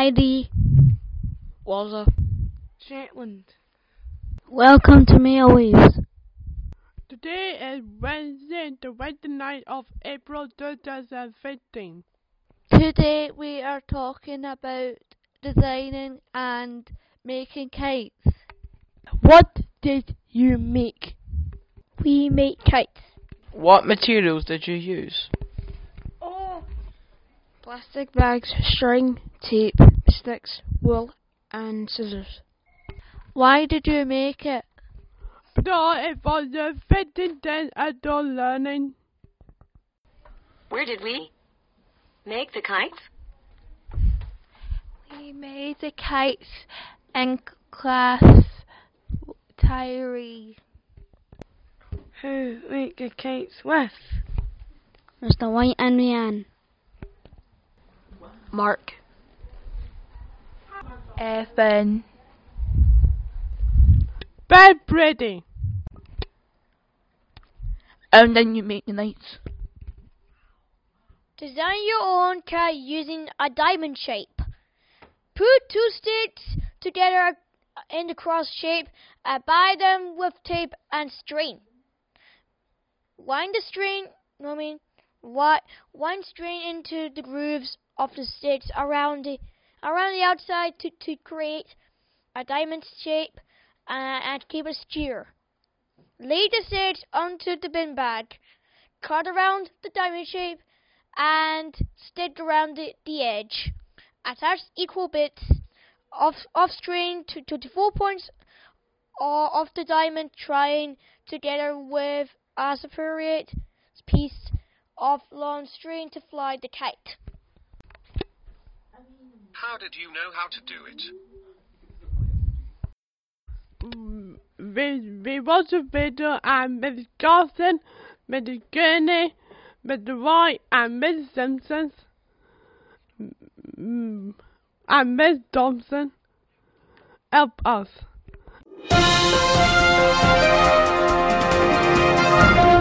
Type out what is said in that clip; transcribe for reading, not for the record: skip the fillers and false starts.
Heidi. Walter. Shetland. Welcome to Mail Waves. Today is Wednesday, the 29th of April 2015. Today we are talking about designing and making kites. What did you make? We make kites. What materials did you use? Plastic bags, string, tape, sticks, wool, and scissors. Why did you make it? Because it was the 15th day outdoor learning. Where did we make the kites? We made the kites in class diary. Who make the kites with? Mr. White and Rhiannon. Mark. Evan. Bed ready. And then you make the lights. Design your own kite using a diamond shape. Put two sticks together in the cross shape and bind them with tape and string. Wind string into the grooves of the sticks around the outside to create a diamond shape and keep it secure. Lay the sticks onto the bin bag, cut around the diamond shape and stick around the edge. Attach equal bits of string to the 4 points of the diamond, trying together with a separate piece of long string to fly the kite. How did you know how to do it? We watched a video and Miss Johnson, Miss Gurney, Mr. White and Miss Simpson and Miss Thompson help us.